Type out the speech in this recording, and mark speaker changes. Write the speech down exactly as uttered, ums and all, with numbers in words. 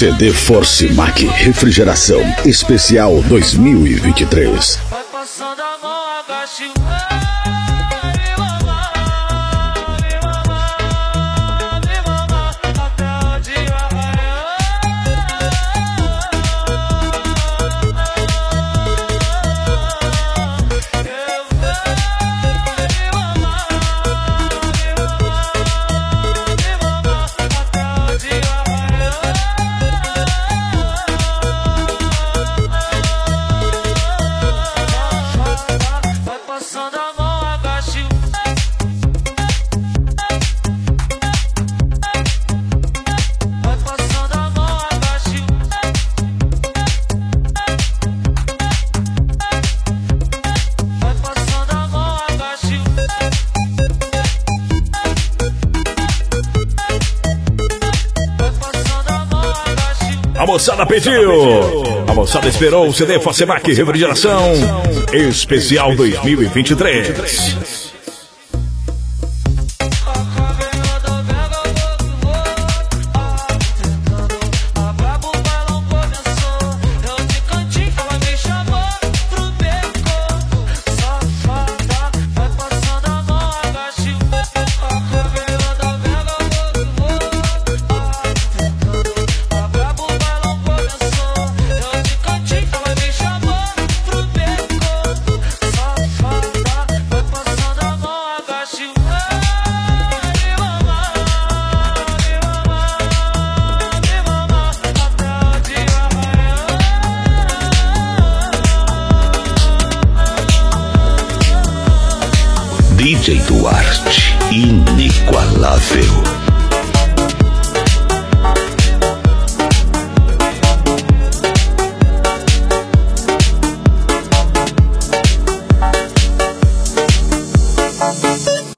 Speaker 1: C D Force Mac Refrigeração Especial dois mil e vinte e três.
Speaker 2: Vai passando a mão, agache o
Speaker 3: A moçada pediu, a moçada esperou o C D Force Mac Refrigeração Especial dois mil e vinte e três.
Speaker 1: D J Duarte, inigualável.